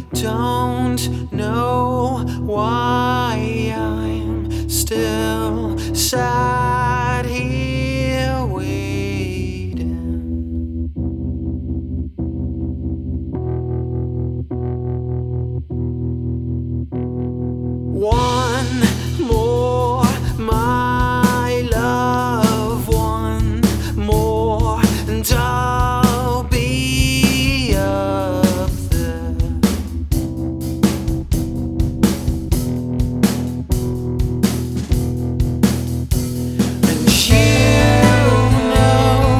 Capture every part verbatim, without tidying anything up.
don't know why I'm still sat here waiting. One more, my love, one more, and I'll be up there. And you know,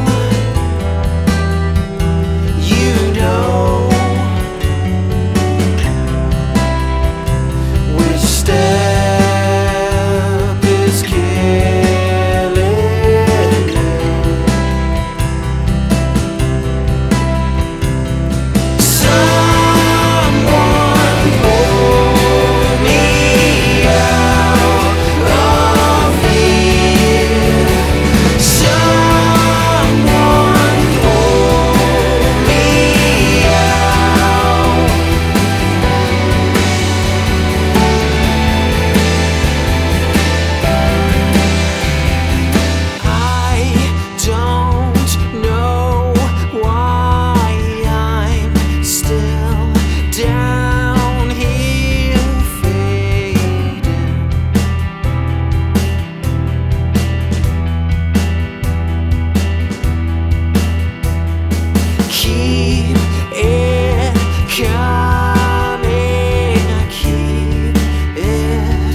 you know, which step is killing you. Someone pull me out of here. Someone pull me out. I don't know why I'm still down here fading. Keep it coming, keep it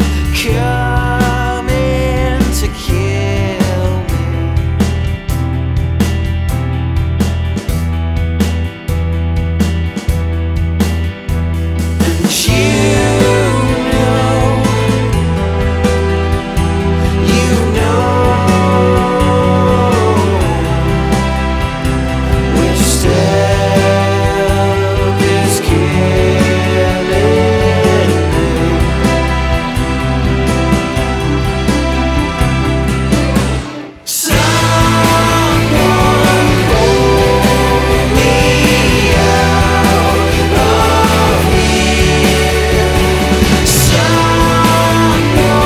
coming to kill me. And you know, you know, which step is killing me. Someone pull me out of here. Someone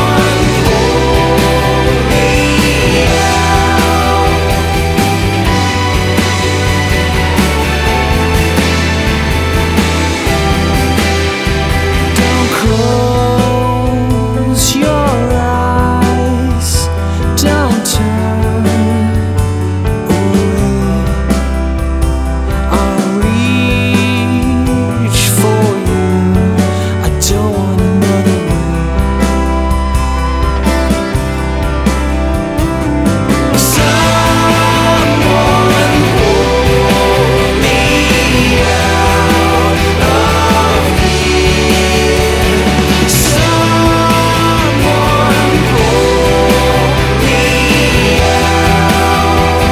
pull me out. Don't close your eyes, don't turn away. I'll reach for you, I don't want another way. Someone pull me out of here. Someone pull me out.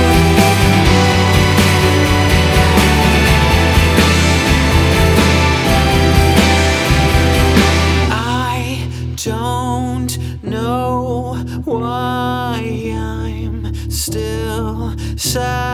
I don't know why I'm still sad.